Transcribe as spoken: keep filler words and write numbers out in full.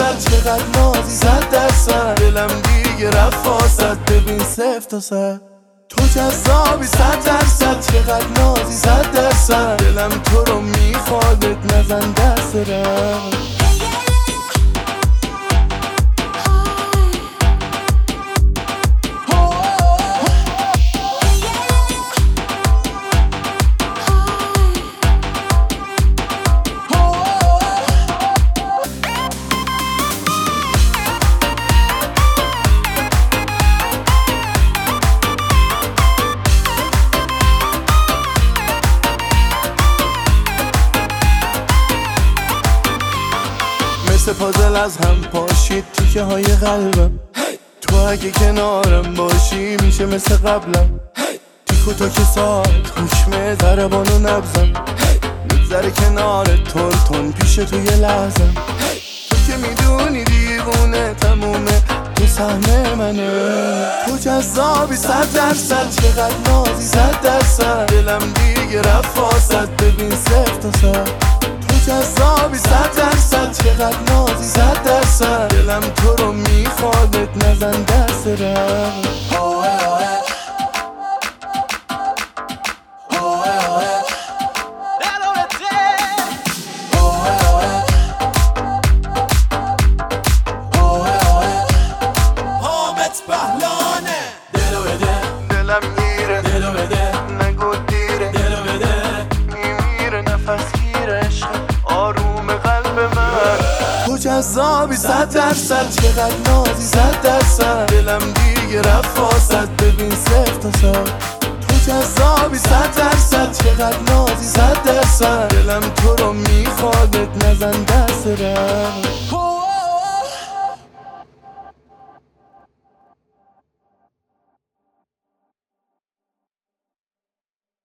درصد چقدر نازی، صد درصد دلم دیگه رفت واسد، ببین صفر تا صد تو جذابی، صد درصد چقدر نازی، صد درصد دلم تو رو میخواد، بهت نزن دست رم. مثل پازل از هم پاشید تیکه های قلبم، تو اگه کنارم باشی میشه مثل قبلم. تیکو تا که ساعت حکم ضربان و نبزم، میگذره کنار تون تون پیش تو یه لحظم. تو که میدونی دیوونه تمومه، تو سهم منه، تو جذابی، صد درصد چقدر نازی، صد درصد دلم دیگه رفت واسد، ببین صفر تا صد تو جذابی، صد درصد چقدر نازی، صد درصد دلم تو رو میخواد، بهت نزن دست رم. دلو بده دلم میره، دلو بده نگو دیره، دلو بده میمیره نفس گیره، عشق آروم قلب من. تو جذابی، صد درصد چقدر نازی، صد درصد دلم دیگه رفت واسد، ببین صفر تا صد تو جذابی، صد درصد چقدر نازی، صد درصد دلم تو رو میخواد، بهت نزن دست رم.